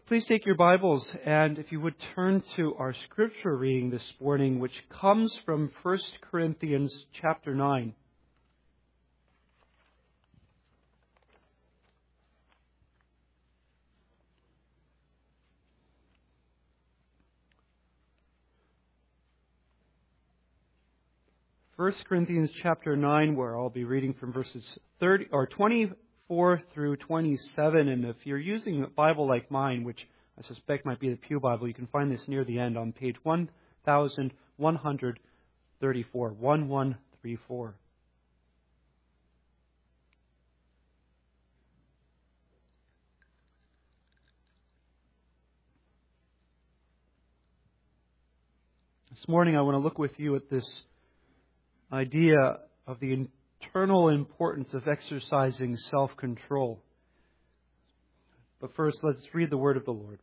Please take your Bibles, and if you would turn to our scripture reading this morning, which comes from 1 Corinthians chapter 9. First Corinthians chapter 9, where I'll be reading from verses 24 through 27. And if you're using a Bible like mine, which I suspect might be the Pew Bible, you can find this near the end on page 1134. 1134. This morning I want to look with you at this idea of the eternal importance of exercising self-control. But first, let's read the word of the Lord.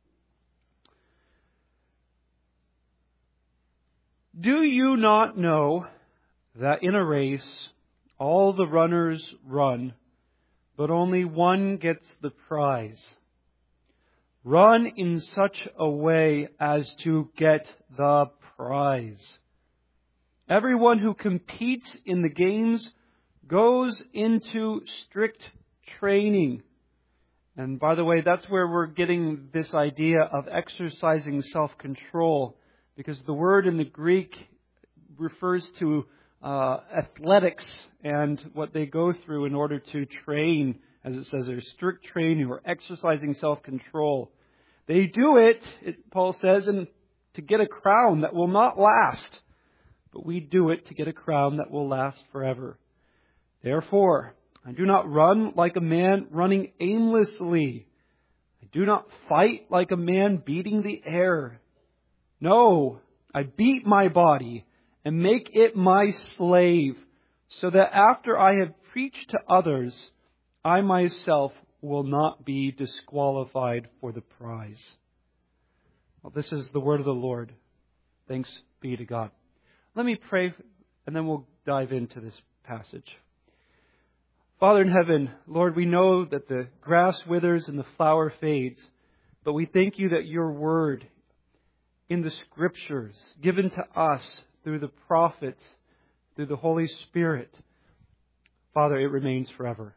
Do you not know that in a race all the runners run, but only one gets the prize? Run in such a way as to get the prize. Everyone who competes in the games goes into strict training. And by the way, that's where we're getting this idea of exercising self-control, because the word in the Greek refers to athletics and what they go through in order to train, as it says there, strict training or exercising self-control. They do it, Paul says, to get a crown that will not last. But we do it to get a crown that will last forever. Therefore, I do not run like a man running aimlessly. I do not fight like a man beating the air. No, I beat my body and make it my slave, so that after I have preached to others, I myself will not be disqualified for the prize. Well, this is the word of the Lord. Thanks be to God. Let me pray, and then we'll dive into this passage. Father in heaven, Lord, we know that the grass withers and the flower fades, but we thank you that your word in the Scriptures, given to us through the prophets, through the Holy Spirit, Father, it remains forever.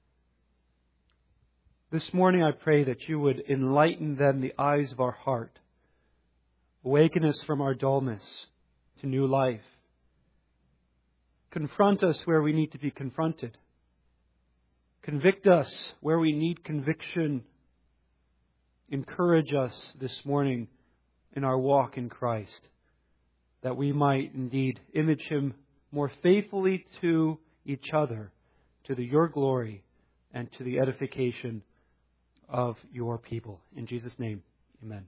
This morning I pray that you would enlighten then the eyes of our heart, awaken us from our dullness to new life. Confront us where we need to be confronted. Convict us where we need conviction. Encourage us this morning in our walk in Christ, that we might indeed image Him more faithfully to each other, to your glory and to the edification of your people. In Jesus' name, amen.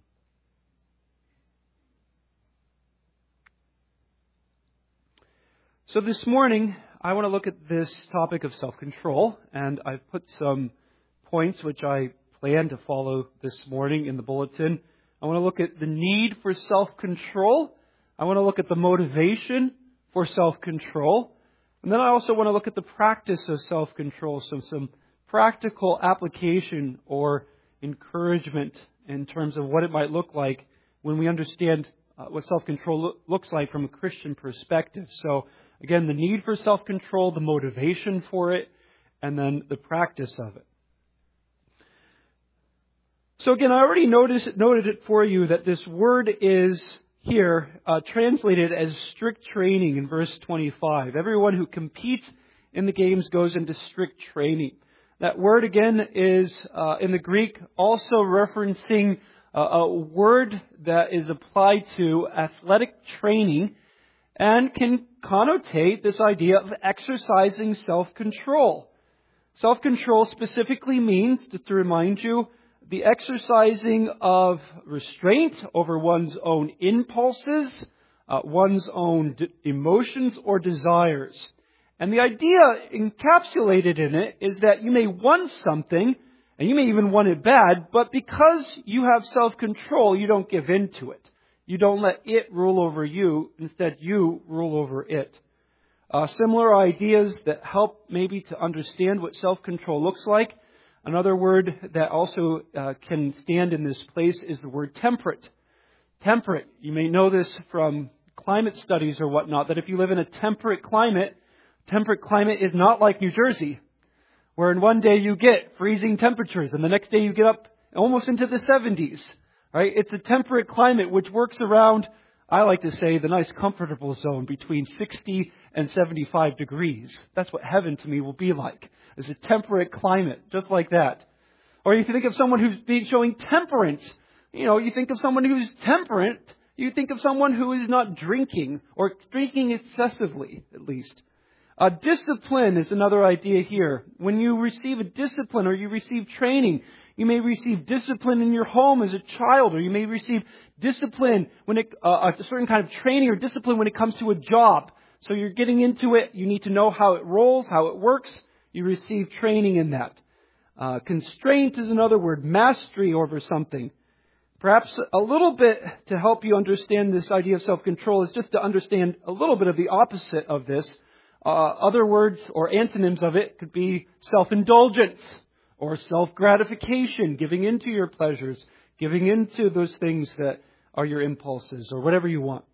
So this morning, I want to look at this topic of self-control, and I've put some points which I plan to follow this morning in the bulletin. I want to look at the need for self-control. I want to look at the motivation for self-control. And then I also want to look at the practice of self-control, so some practical application or encouragement in terms of what it might look like when we understand what self-control looks like from a Christian perspective. So again, the need for self-control, the motivation for it, and then the practice of it. So again, I already noted it for you that this word is here translated as strict training in verse 25. Everyone who competes in the games goes into strict training. That word again is in the Greek also referencing a word that is applied to athletic training and can connotate this idea of exercising self-control. Self-control specifically means, just to remind you, the exercising of restraint over one's own impulses, one's own emotions or desires. And the idea encapsulated in it is that you may want something, and you may even want it bad, but because you have self-control, you don't give in to it. You don't let it rule over you. Instead, you rule over it. Similar ideas that help maybe to understand what self-control looks like Another word that also can stand in this place is the word temperate. Temperate. You may know this from climate studies or whatnot, that if you live in a temperate climate is not like New Jersey, where in one day you get freezing temperatures and the next day you get up almost into the 70s. Right? It's a temperate climate which works around, I like to say, the nice comfortable zone between 60 and 75 degrees. That's what heaven to me will be like. It's a temperate climate, just like that. Or if you think of someone who's showing temperance, you think of someone who's temperate, you think of someone who is not drinking, or drinking excessively, at least. Discipline is another idea here. When you receive a discipline or you receive training, you may receive discipline in your home as a child, or you may receive discipline a certain kind of training or discipline when it comes to a job. So you're getting into it. You need to know how it rolls, how it works. You receive training in that. Constraint is another word. Mastery over something. Perhaps a little bit to help you understand this idea of self-control is just to understand a little bit of the opposite of this. Other words or antonyms of it could be self-indulgence or self-gratification, giving into your pleasures, giving into those things that are your impulses or whatever you want.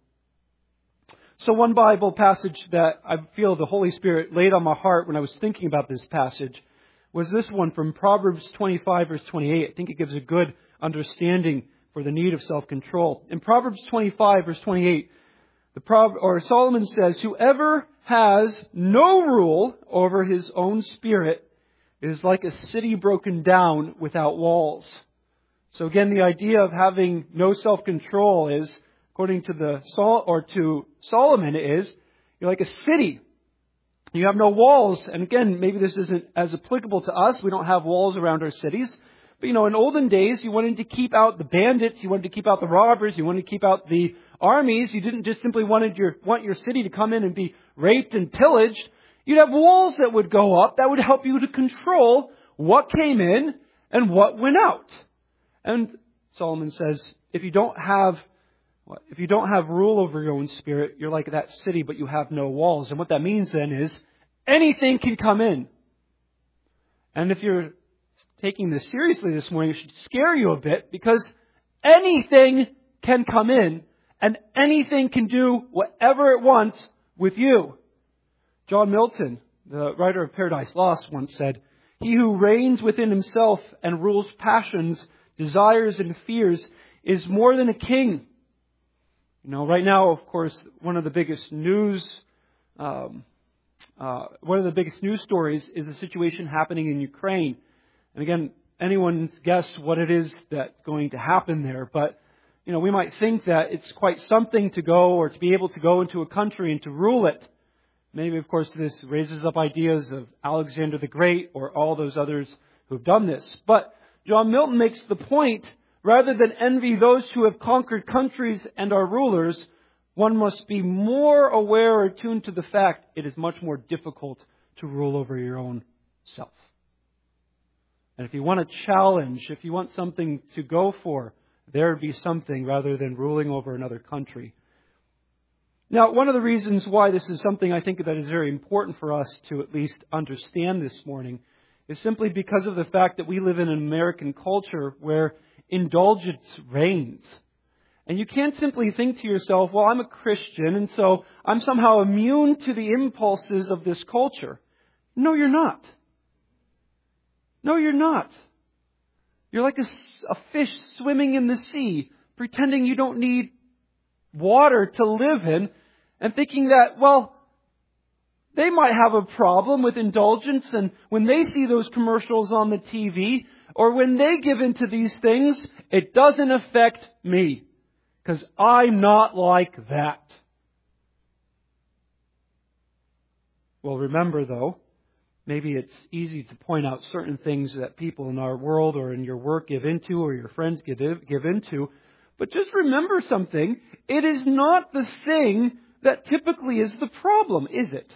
So one Bible passage that I feel the Holy Spirit laid on my heart when I was thinking about this passage was this one from Proverbs 25 verse 28. I think it gives a good understanding for the need of self-control. In Proverbs 25 verse 28, Solomon says, "Whoever has no rule over his own spirit is like a city broken down without walls." So again, the idea of having no self-control is, according to Solomon, is you're like a city. You have no walls. And again, maybe this isn't as applicable to us. We don't have walls around our cities. But in olden days, you wanted to keep out the bandits, you wanted to keep out the robbers, you wanted to keep out the armies. You didn't just simply want your city to come in and be raped and pillaged. You'd have walls that would go up that would help you to control what came in and what went out. And Solomon says, if you don't have rule over your own spirit, you're like that city, but you have no walls. And what that means then is anything can come in. And if you're taking this seriously this morning, it should scare you a bit, because anything can come in and anything can do whatever it wants with you. John Milton, the writer of Paradise Lost, once said, "He who reigns within himself and rules passions, desires and fears is more than a king." Right now, of course, one of the biggest news stories is the situation happening in Ukraine. And again, anyone's guess what it is that's going to happen there. But, we might think that it's quite something to go or to be able to go into a country and to rule it. Maybe, of course, this raises up ideas of Alexander the Great or all those others who have done this. But John Milton makes the point, rather than envy those who have conquered countries and are rulers, one must be more aware or attuned to the fact it is much more difficult to rule over your own self. And if you want a challenge, if you want something to go for, there would be something rather than ruling over another country. Now, one of the reasons why this is something I think that is very important for us to at least understand this morning is simply because of the fact that we live in an American culture where indulgence reigns. And you can't simply think to yourself, well, I'm a Christian, and so I'm somehow immune to the impulses of this culture. No, you're not. No, you're not. You're like a fish swimming in the sea, pretending you don't need water to live in, and thinking that, well, they might have a problem with indulgence, and when they see those commercials on the TV, or when they give into these things, it doesn't affect me, because I'm not like that. Well, remember though, maybe it's easy to point out certain things that people in our world or in your work give into or your friends give into. But just remember something. It is not the thing that typically is the problem, is it?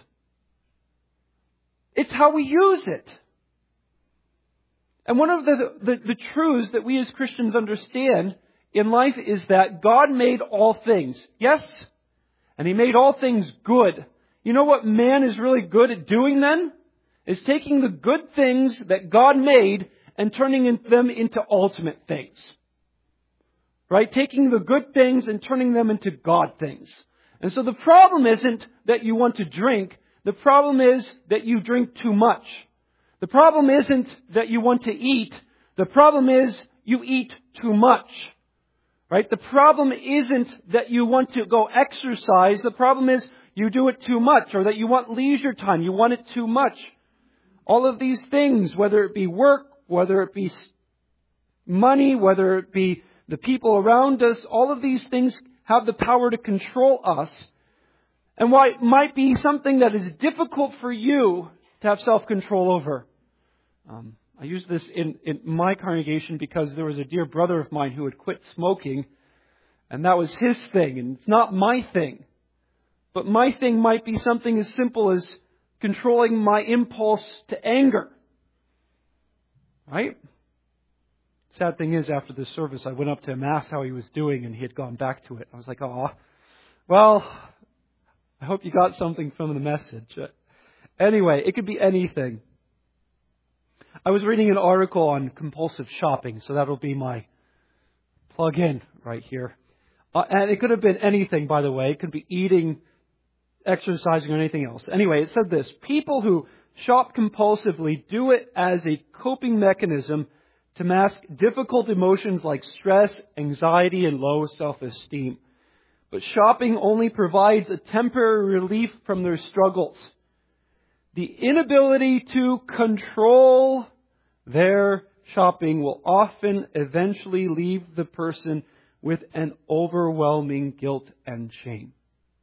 It's how we use it. And one of the truths that we as Christians understand in life is that God made all things. Yes? And He made all things good. You know what man is really good at doing then? Is taking the good things that God made and turning them into ultimate things. Right? Taking the good things and turning them into God things. And so the problem isn't that you want to drink. The problem is that you drink too much. The problem isn't that you want to eat. The problem is you eat too much. Right? The problem isn't that you want to go exercise. The problem is you do it too much, or that you want leisure time. You want it too much. All of these things, whether it be work, whether it be money, whether it be the people around us, all of these things have the power to control us. And why it might be something that is difficult for you to have self-control over. I use this in my congregation because there was a dear brother of mine who had quit smoking, and that was his thing, and it's not my thing. But my thing might be something as simple as controlling my impulse to anger. Right? Sad thing is, after the service, I went up to him, asked how he was doing, and he had gone back to it. I was like, oh, well, I hope you got something from the message. Anyway, it could be anything. I was reading an article on compulsive shopping, so that'll be my plug-in right here. And it could have been anything, by the way. It could be eating, exercising, or anything else. Anyway, it said this: people who shop compulsively do it as a coping mechanism to mask difficult emotions like stress, anxiety, and low self-esteem. But shopping only provides a temporary relief from their struggles. The inability to control their shopping will often eventually leave the person with an overwhelming guilt and shame.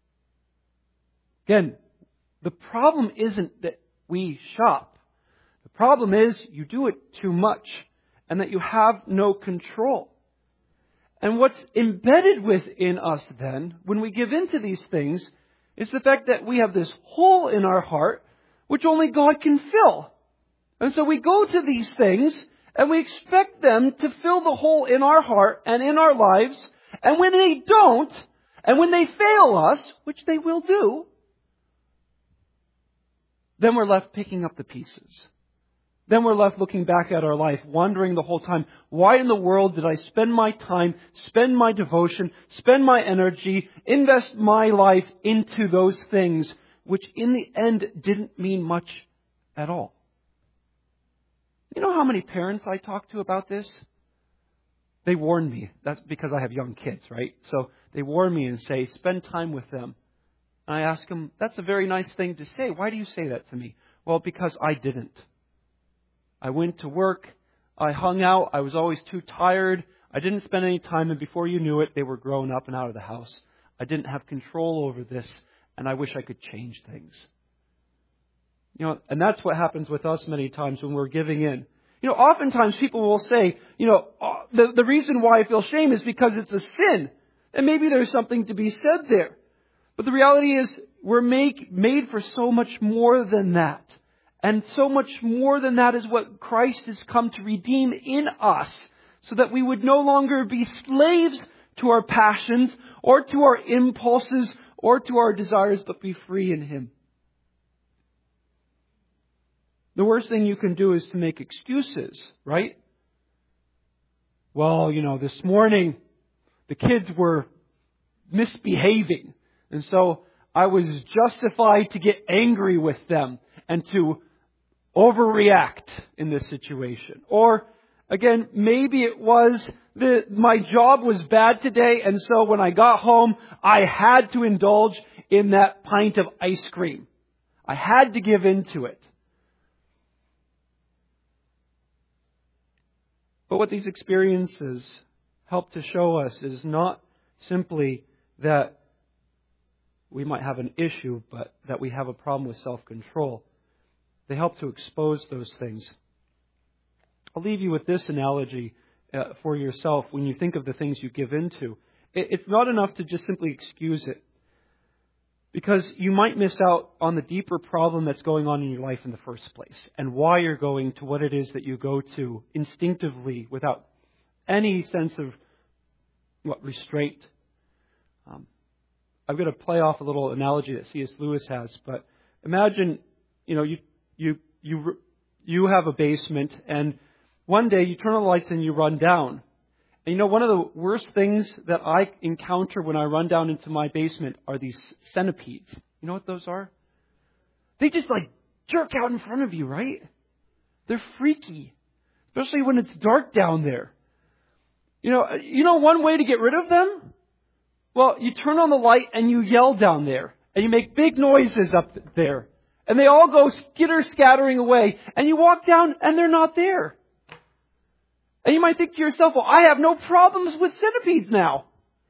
Again, the problem isn't that we shop. The problem is you do it too much and that you have no control. And what's embedded within us then, when we give in to these things, is the fact that we have this hole in our heart which only God can fill. And so we go to these things and we expect them to fill the hole in our heart and in our lives. And when they don't, and when they fail us, which they will do, then we're left picking up the pieces. Then we're left looking back at our life, wondering the whole time, why in the world did I spend my time, spend my devotion, spend my energy, invest my life into those things, which in the end didn't mean much at all. You know how many parents I talk to about this? They warn me. That's because I have young kids, right? So they warn me and say, spend time with them. And I ask them, that's a very nice thing to say. Why do you say that to me? Well, because I didn't. I went to work. I hung out. I was always too tired. I didn't spend any time. And before you knew it, they were grown up and out of the house. I didn't have control over this. And I wish I could change things. You know, and that's what happens with us many times when we're giving in. You know, oftentimes people will say, you know, the reason why I feel shame is because it's a sin. And maybe there's something to be said there. But the reality is we're made for so much more than that. And so much more than that is what Christ has come to redeem in us, so that we would no longer be slaves to our passions or to our impulses or to our desires, but be free in Him. The worst thing you can do is to make excuses, right? Well, you know, this morning the kids were misbehaving, and so I was justified to get angry with them and to overreact in this situation. Or, again, maybe it was my job was bad today, and so when I got home, I had to indulge in that pint of ice cream. I had to give in to it. But what these experiences help to show us is not simply that we might have an issue, but that we have a problem with self-control. They help to expose those things. I'll leave you with this analogy for yourself when you think of the things you give into. It's not enough to just simply excuse it, because you might miss out on the deeper problem that's going on in your life in the first place, and why you're going to what it is that you go to instinctively without any sense of restraint. I'm going to play off a little analogy that C.S. Lewis has, but imagine, you know, you have a basement, and one day you turn on the lights and you run down. And you know, one of the worst things that I encounter when I run down into my basement are these centipedes. You know what those are? They just like jerk out in front of you, right? They're freaky. Especially when it's dark down there. You know one way to get rid of them? Well, you turn on the light and you yell down there. And you make big noises up there. And they all go skitter-scattering away. And you walk down and they're not there. And you might think to yourself, well, I have no problems with centipedes now.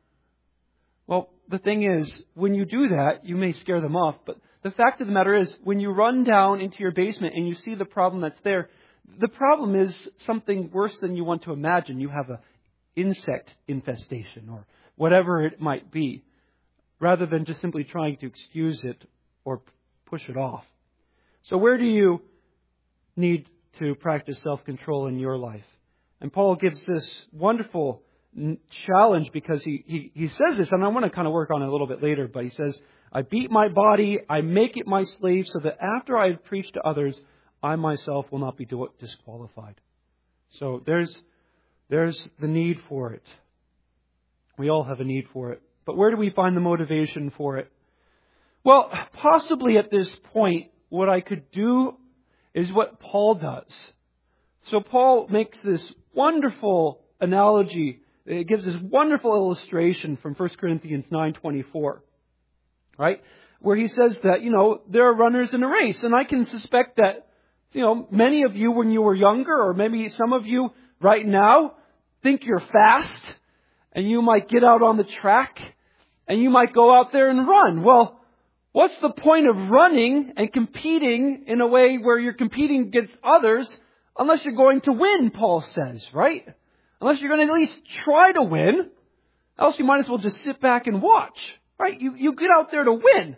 Well, the thing is, when you do that, you may scare them off. But the fact of the matter is, when you run down into your basement and you see the problem that's there, the problem is something worse than you want to imagine. You have an insect infestation or whatever it might be, rather than just simply trying to excuse it or push it off. So where do you need to practice self-control in your life? And Paul gives this wonderful challenge because he says this, and I want to kind of work on it a little bit later, but he says, I beat my body, I make it my slave, so that after I have preached to others, I myself will not be disqualified. So there's the need for it. We all have a need for it. But where do we find the motivation for it? Well, possibly at this point, what I could do is what Paul does. So Paul makes this wonderful analogy. It gives this wonderful illustration from 1 Corinthians 9:24, right? Where he says that, there are runners in a race. And I can suspect that, many of you when you were younger, or maybe some of you right now, think you're fast. And you might get out on the track. And you might go out there and run. Well, what's the point of running and competing in a way where you're competing against others unless you're going to win, Paul says, right? Unless you're going to at least try to win. Else you might as well just sit back and watch, right? You get out there to win.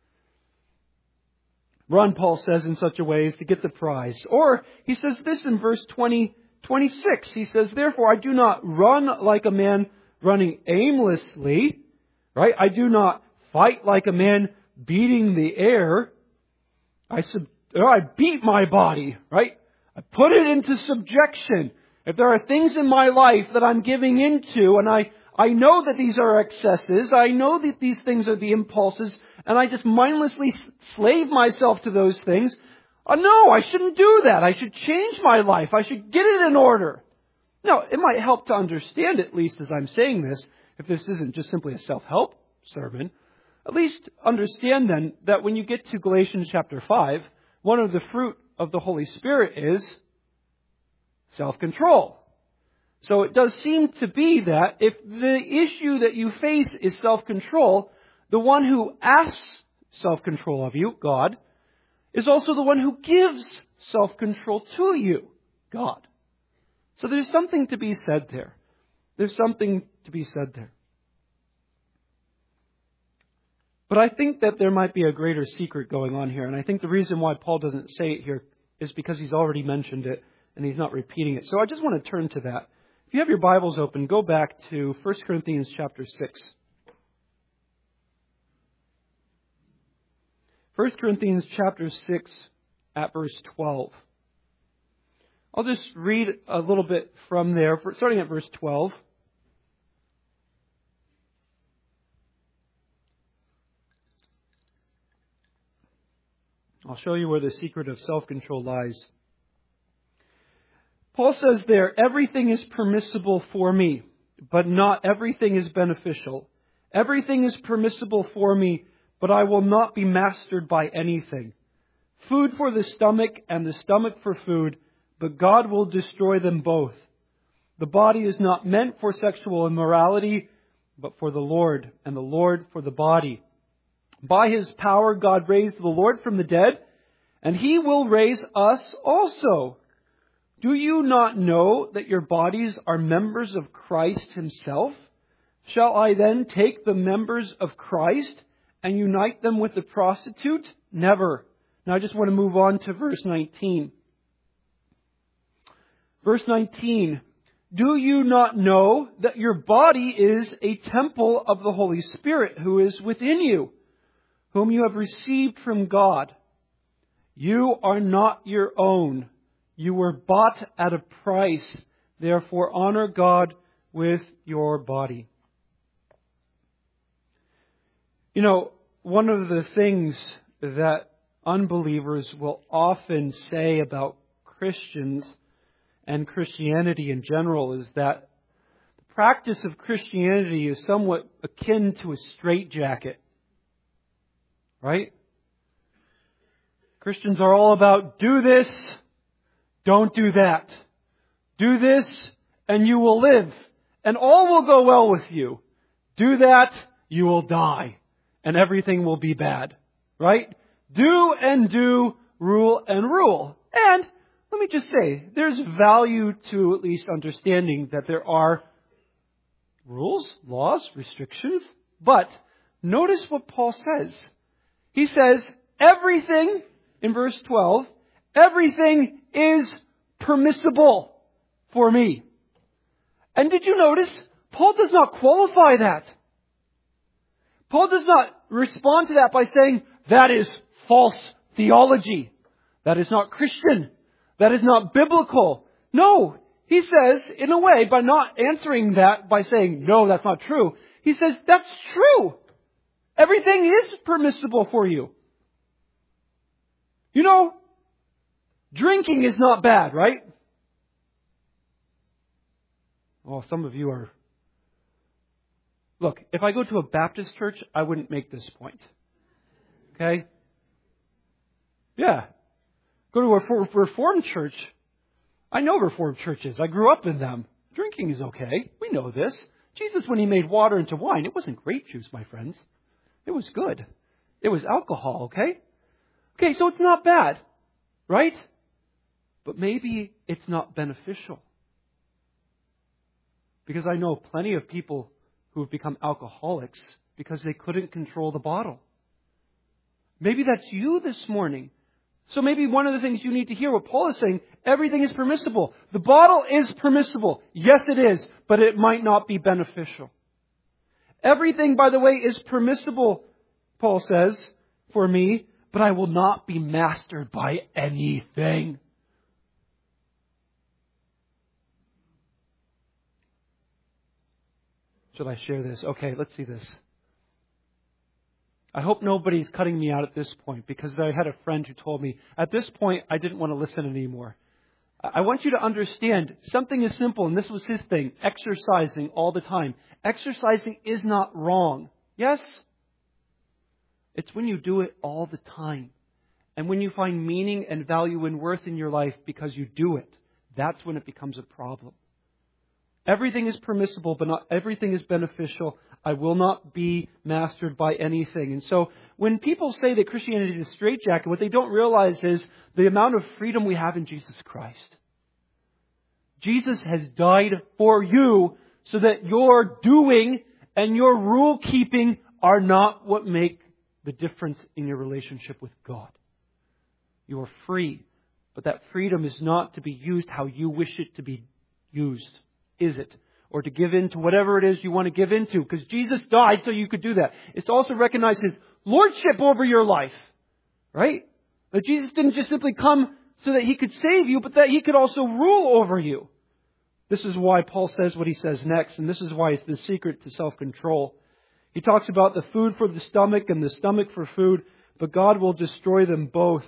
Run, Paul says, in such a way as to get the prize. Or he says this in verse 26. He says, therefore I do not run like a man running aimlessly, right? I do not fight like a man beating the air. I beat my body, right? I put it into subjection. If there are things in my life that I'm giving into, and I know that these are excesses, I know that these things are the impulses, and I just mindlessly slave myself to those things, no, I shouldn't do that. I should change my life. I should get it in order. Now, it might help to understand, at least as I'm saying this, if this isn't just simply a self-help sermon, at least understand then that when you get to Galatians chapter 5, one of the fruit of the Holy Spirit is self-control. So it does seem to be that if the issue that you face is self-control, the one who asks self-control of you, God, is also the one who gives self-control to you, God. So there's something to be said there. There's something to be said there. But I think that there might be a greater secret going on here. And I think the reason why Paul doesn't say it here is because he's already mentioned it and he's not repeating it. So I just want to turn to that. If you have your Bibles open, go back to 1 Corinthians chapter 6. 1 Corinthians chapter 6 at verse 12. I'll just read a little bit from there, starting at verse 12. I'll show you where the secret of self-control lies. Paul says there, everything is permissible for me, but not everything is beneficial. Everything is permissible for me, but I will not be mastered by anything. Food for the stomach and the stomach for food, but God will destroy them both. The body is not meant for sexual immorality, but for the Lord, and the Lord for the body. By His power, God raised the Lord from the dead, and He will raise us also. Do you not know that your bodies are members of Christ Himself? Shall I then take the members of Christ and unite them with the prostitute? Never. Now I just want to move on to verse 19. Verse 19. Do you not know that your body is a temple of the Holy Spirit who is within you, whom you have received from God? You are not your own. You were bought at a price. Therefore, honor God with your body. You know, one of the things that unbelievers will often say about Christians and Christianity in general is that the practice of Christianity is somewhat akin to a straitjacket. Right? Christians are all about do this, don't do that. Do this and you will live and all will go well with you. Do that, you will die and everything will be bad. Right? Do and do, rule and rule. And let me just say, there's value to at least understanding that there are rules, laws, restrictions. But notice what Paul says. He says, everything, in verse 12, everything is permissible for me. And did you notice? Paul does not qualify that. Paul does not respond to that by saying, that is false theology. That is not Christian. That is not biblical. No, he says, in a way, by not answering that, by saying, no, that's not true, he says, that's true. Everything is permissible for you. You know, drinking is not bad, right? Well, some of you are. Look, if I go to a Baptist church, I wouldn't make this point. Okay? Yeah. Go to a Reformed church. I know Reformed churches. I grew up in them. Drinking is okay. We know this. Jesus, when He made water into wine, it wasn't grape juice, my friends. It was good. It was alcohol, okay? Okay, so it's not bad, right? But maybe it's not beneficial. Because I know plenty of people who have become alcoholics because they couldn't control the bottle. Maybe that's you this morning. So maybe one of the things you need to hear what Paul is saying, everything is permissible. The bottle is permissible. Yes, it is, but it might not be beneficial. Everything, by the way, is permissible, Paul says, for me, but I will not be mastered by anything. Should I share this? Okay, let's see this. I hope nobody's cutting me out at this point, because I had a friend who told me, at this point, I didn't want to listen anymore. I want you to understand, something is simple, and this was his thing, exercising all the time. Exercising is not wrong. Yes? It's when you do it all the time. And when you find meaning and value and worth in your life because you do it, that's when it becomes a problem. Everything is permissible, but not everything is beneficial. I will not be mastered by anything. And so when people say that Christianity is a straitjacket, what they don't realize is the amount of freedom we have in Jesus Christ. Jesus has died for you so that your doing and your rule keeping are not what make the difference in your relationship with God. You are free, but that freedom is not to be used how you wish it to be used, is it? Or to give in to whatever it is you want to give into, because Jesus died so you could do that. It's to also recognize His lordship over your life, right? That Jesus didn't just simply come so that He could save you, but that He could also rule over you. This is why Paul says what he says next, and this is why it's the secret to self-control. He talks about the food for the stomach and the stomach for food, but God will destroy them both.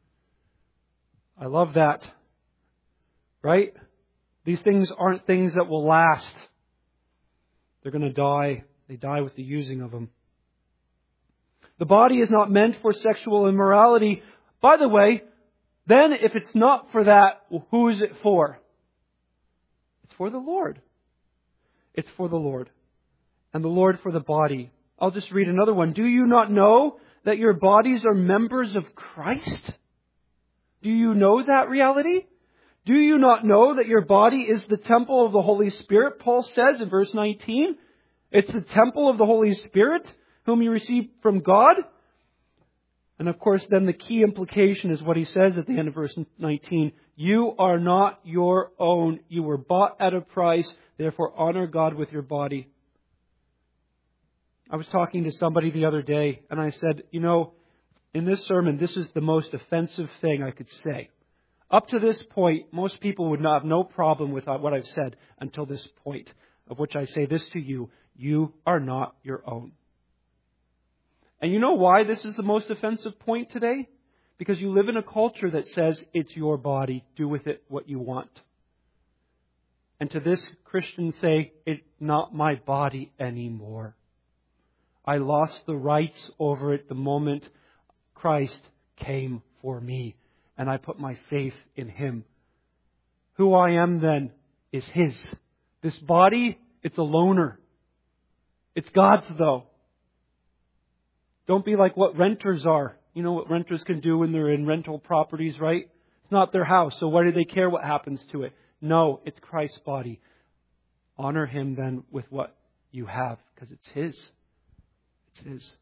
I love that. Right? These things aren't things that will last. They're going to die. They die with the using of them. The body is not meant for sexual immorality. By the way, then if it's not for that, who is it for? It's for the Lord. It's for the Lord. And the Lord for the body. I'll just read another one. Do you not know that your bodies are members of Christ? Do you know that reality? Do you not know that your body is the temple of the Holy Spirit? Paul says in verse 19, it's the temple of the Holy Spirit whom you receive from God. And of course, then the key implication is what he says at the end of verse 19. You are not your own. You were bought at a price. Therefore, honor God with your body. I was talking to somebody the other day, and I said, in this sermon, this is the most offensive thing I could say. Up to this point, most people would not have no problem with what I've said until this point, of which I say this to you: you are not your own. And you know why this is the most offensive point today? Because you live in a culture that says it's your body, do with it what you want. And to this, Christians say, it's not my body anymore. I lost the rights over it the moment Christ came for me, and I put my faith in Him. Who I am then is His. This body, it's a loaner. It's God's though. Don't be like what renters are. You know what renters can do when they're in rental properties, right? It's not their house, so why do they care what happens to it? No, it's Christ's body. Honor Him then with what you have, because it's His. It's His.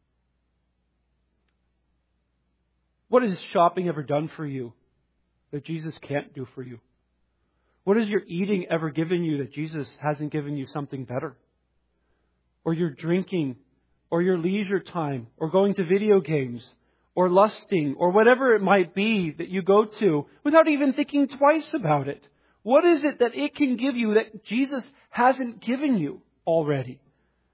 What has shopping ever done for you that Jesus can't do for you? What has your eating ever given you that Jesus hasn't given you something better? Or your drinking, or your leisure time, or going to video games, or lusting, or whatever it might be that you go to without even thinking twice about it. What is it that it can give you that Jesus hasn't given you already?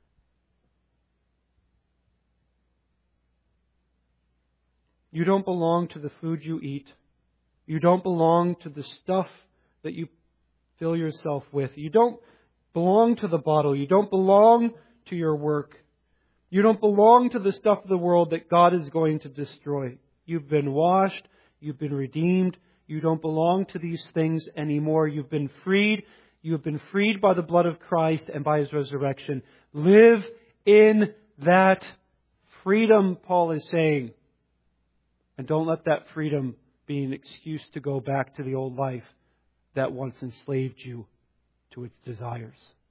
You don't belong to the food you eat. You don't belong to the stuff that you fill yourself with. You don't belong to the bottle. You don't belong to your work. You don't belong to the stuff of the world that God is going to destroy. You've been washed. You've been redeemed. You don't belong to these things anymore. You've been freed. You have been freed by the blood of Christ and by His resurrection. Live in that freedom, Paul is saying. And don't let that freedom be an excuse to go back to the old life that once enslaved you to its desires.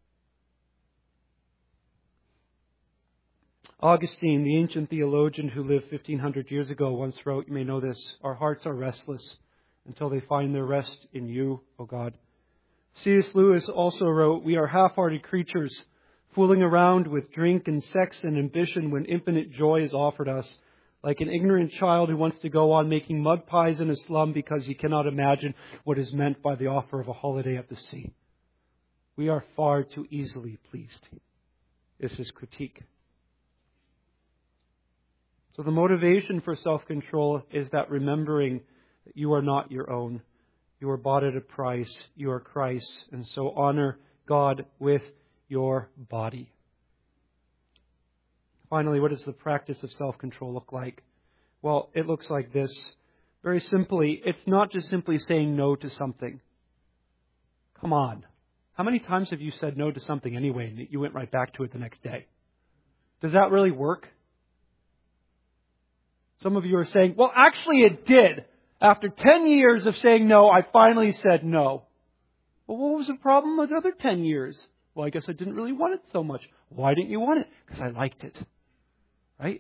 Augustine, the ancient theologian who lived 1,500 years ago, once wrote, you may know this, our hearts are restless until they find their rest in you, O God. C.S. Lewis also wrote, we are half-hearted creatures, fooling around with drink and sex and ambition when infinite joy is offered us, like an ignorant child who wants to go on making mud pies in a slum because he cannot imagine what is meant by the offer of a holiday at the sea. We are far too easily pleased. This is critique. So the motivation for self-control is that remembering that you are not your own. You are bought at a price. You are Christ's. And so honor God with your body. Finally, what does the practice of self-control look like? Well, it looks like this. Very simply, it's not just simply saying no to something. Come on. How many times have you said no to something anyway and you went right back to it the next day? Does that really work? Some of you are saying, well, actually it did. After 10 years of saying no, I finally said no. Well, what was the problem with the other 10 years? Well, I guess I didn't really want it so much. Why didn't you want it? Because I liked it. Right?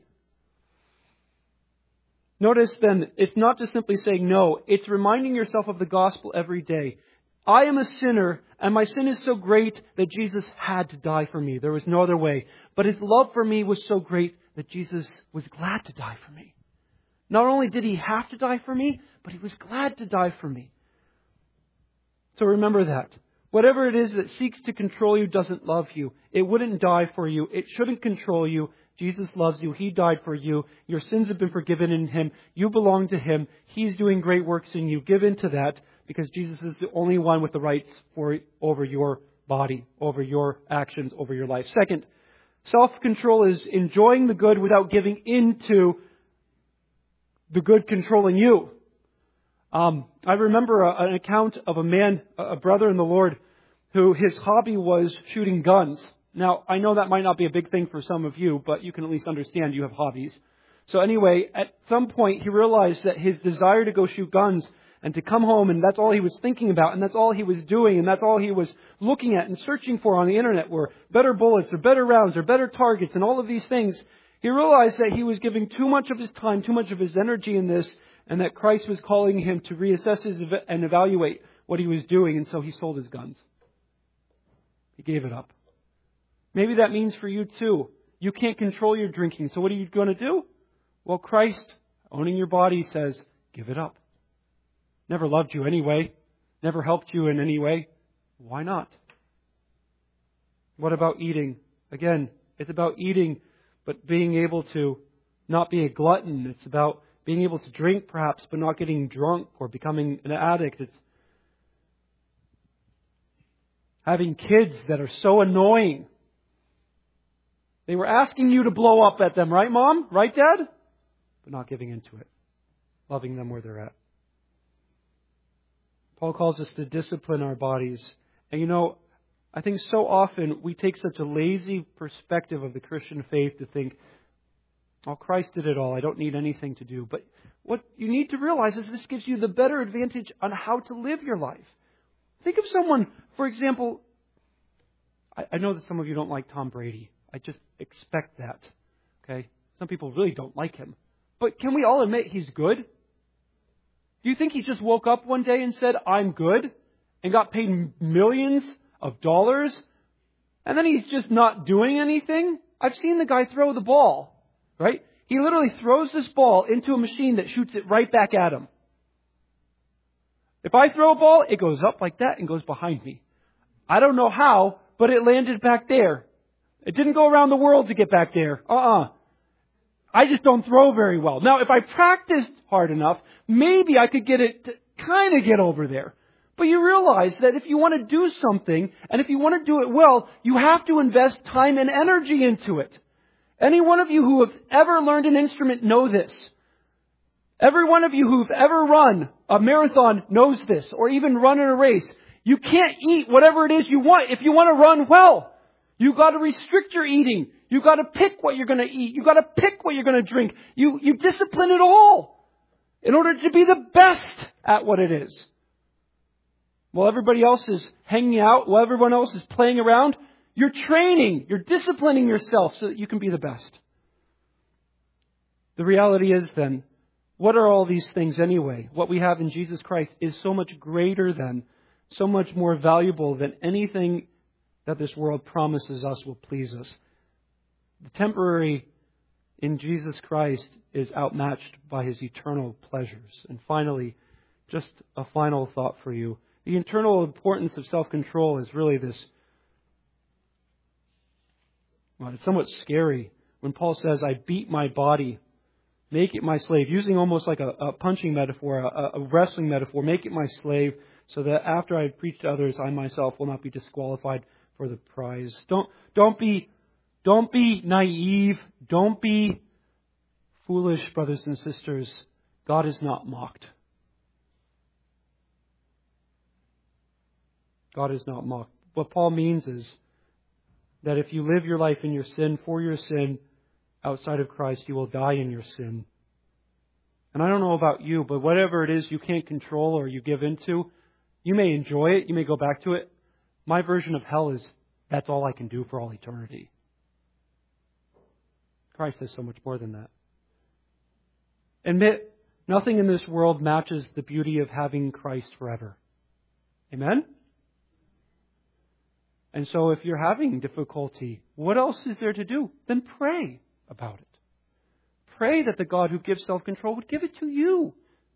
Notice then, it's not just simply saying no. It's reminding yourself of the gospel every day. I am a sinner, and my sin is so great that Jesus had to die for me. There was no other way. But His love for me was so great that Jesus was glad to die for me. Not only did He have to die for me, but He was glad to die for me. So remember that. Whatever it is that seeks to control you doesn't love you. It wouldn't die for you. It shouldn't control you. Jesus loves you. He died for you. Your sins have been forgiven in Him. You belong to Him. He's doing great works in you. Give in to that, because Jesus is the only one with the rights over your body, over your actions, over your life. Second, self-control is enjoying the good without giving in to the good controlling you. I remember an account of a man, a brother in the Lord, who his hobby was shooting guns. Now, I know that might not be a big thing for some of you, but you can at least understand you have hobbies. So anyway, at some point he realized that his desire to go shoot guns and to come home, and that's all he was thinking about, and that's all he was doing, and that's all he was looking at and searching for on the internet were better bullets or better rounds or better targets and all of these things. He realized that he was giving too much of his time, too much of his energy in this, and that Christ was calling him to reassess and evaluate what he was doing, and so he sold his guns. He gave it up. Maybe that means for you too. You can't control your drinking, so what are you going to do? Well, Christ, owning your body, says, give it up. never loved you anyway, never helped you in any way. Why not? What about eating? Again, it's about eating, but being able to not be a glutton. It's about being able to drink, perhaps, but not getting drunk or becoming an addict. It's having kids that are so annoying. They were asking you to blow up at them, right, Mom? Right, Dad? But not giving into it. Loving them where they're at. Paul calls us to discipline our bodies. And you know, I think so often we take such a lazy perspective of the Christian faith to think, oh, Christ did it all. I don't need anything to do. But what you need to realize is this gives you the better advantage on how to live your life. Think of someone, for example, I know that some of you don't like Tom Brady. I just expect that. Okay? Some people really don't like him. But can we all admit he's good? Do you think he just woke up one day and said, I'm good, and got paid millions of dollars, and then he's just not doing anything? I've seen the guy throw the ball, right? He literally throws this ball into a machine that shoots it right back at him. If I throw a ball, it goes up like that and goes behind me. I don't know how, but it landed back there. It didn't go around the world to get back there. I just don't throw very well. Now, if I practiced hard enough, maybe I could get it to kind of get over there. But you realize that if you want to do something, and if you want to do it well, you have to invest time and energy into it. Any one of you who have ever learned an instrument know this. Every one of you who've ever run a marathon knows this, or even run in a race. You can't eat whatever it is you want if you want to run well. You've got to restrict your eating. You've got to pick what you're going to eat. You've got to pick what you're going to drink. You discipline it all in order to be the best at what it is. While everybody else is hanging out, while everyone else is playing around, you're training, you're disciplining yourself so that you can be the best. The reality is then, what are all these things anyway? What we have in Jesus Christ is so much greater than, so much more valuable than anything that this world promises us will please us. The temporary in Jesus Christ is outmatched by His eternal pleasures. And finally, just a final thought for you. The internal importance of self-control is really this. Well, it's somewhat scary when Paul says, I beat my body, make it my slave, using almost like a punching metaphor, a wrestling metaphor, make it my slave, so that after I preach to others, I myself will not be disqualified for the prize. Don't be naive. Don't be foolish, brothers and sisters. God is not mocked. God is not mocked. What Paul means is that if you live your life in your sin, for your sin, outside of Christ, you will die in your sin. And I don't know about you, but whatever it is you can't control or you give into, you may enjoy it, you may go back to it. My version of hell is, that's all I can do for all eternity. Christ is so much more than that. Admit, nothing in this world matches the beauty of having Christ forever. Amen? And so if you're having difficulty, what else is there to do? Then pray about it. Pray that the God who gives self-control would give it to you.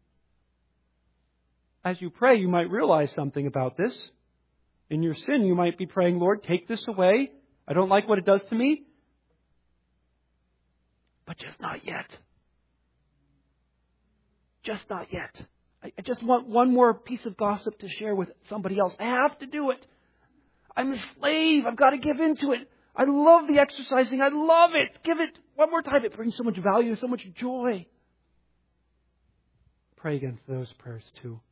As you pray, you might realize something about this. In your sin, you might be praying, Lord, take this away. I don't like what it does to me. But just not yet. Just not yet. I just want one more piece of gossip to share with somebody else. I have to do it. I'm a slave. I've got to give into it. I love the exercising. I love it. Give it one more time. It brings so much value, so much joy. Pray against those prayers too.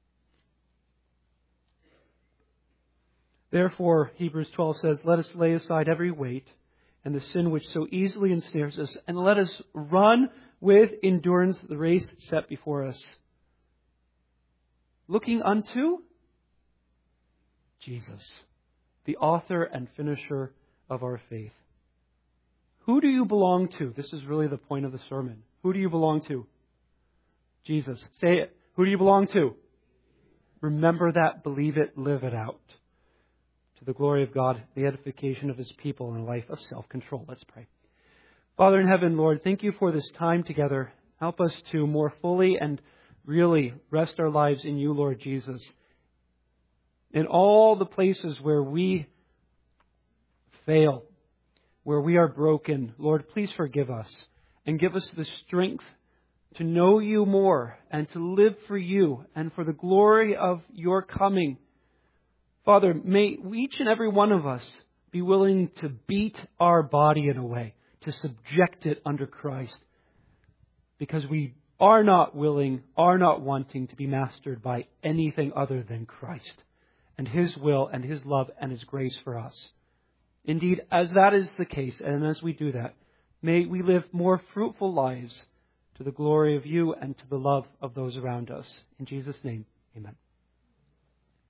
Therefore, Hebrews 12 says, let us lay aside every weight and the sin which so easily ensnares us, and let us run with endurance the race set before us. Looking unto Jesus, the author and finisher of our faith. Who do you belong to? This is really the point of the sermon. Who do you belong to? Jesus. Say it. Who do you belong to? Remember that, believe it, live it out. To the glory of God, the edification of His people, and a life of self-control. Let's pray. Father in heaven, Lord, thank you for this time together. Help us to more fully and really rest our lives in you, Lord Jesus. In all the places where we fail, where we are broken, Lord, please forgive us and give us the strength to know you more and to live for you and for the glory of your coming. Father, may each and every one of us be willing to beat our body in a way, to subject it under Christ, because we are not willing, are not wanting to be mastered by anything other than Christ and His will and His love and His grace for us. Indeed, as that is the case, and as we do that, may we live more fruitful lives to the glory of you and to the love of those around us. In Jesus' name, amen.